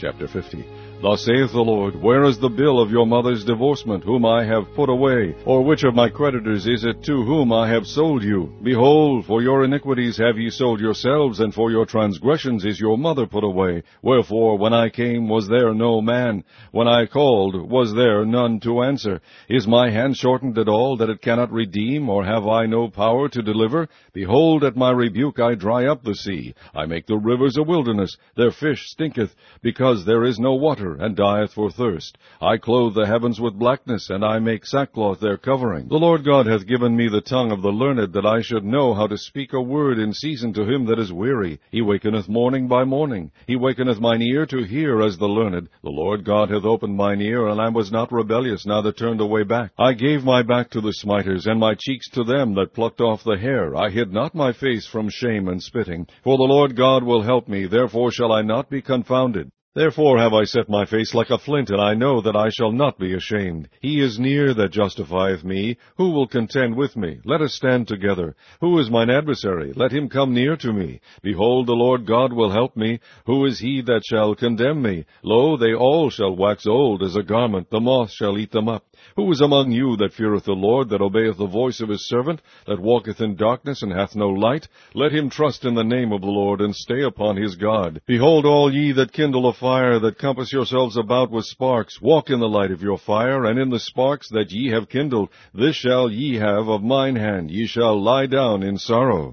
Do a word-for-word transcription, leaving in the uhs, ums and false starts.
Chapter fifty. Thus saith the Lord, Where is the bill of your mother's divorcement, whom I have put away? Or which of my creditors is it to whom I have sold you? Behold, for your iniquities have ye sold yourselves, and for your transgressions is your mother put away. Wherefore, when I came, was there no man? When I called, was there none to answer? Is my hand shortened at all, that it cannot redeem, or have I no power to deliver? Behold, at my rebuke I dry up the sea. I make the rivers a wilderness. Their fish stinketh, because there is no water, and dieth for thirst. I clothe the heavens with blackness, and I make sackcloth their covering. The Lord God hath given me the tongue of the learned, that I should know how to speak a word in season to him that is weary. He wakeneth morning by morning. He wakeneth mine ear to hear as the learned. The Lord God hath opened mine ear, and I was not rebellious, neither turned away back. I gave my back to the smiters, and my cheeks to them that plucked off the hair. I hid not my face from shame and spitting. For the Lord God will help me, therefore shall I not be confounded. Therefore have I set my face like a flint, and I know that I shall not be ashamed. He is near that justifieth me. Who will contend with me? Let us stand together. Who is mine adversary? Let him come near to me. Behold, the Lord God will help me. Who is he that shall condemn me? Lo, they all shall wax old as a garment. The moth shall eat them up. Who is among you that feareth the Lord, that obeyeth the voice of his servant, that walketh in darkness, and hath no light? Let him trust in the name of the Lord, and stay upon his God. Behold, all ye that kindle a fire, that compass yourselves about with sparks, walk in the light of your fire, and in the sparks that ye have kindled. This shall ye have of mine hand. Ye shall lie down in sorrow.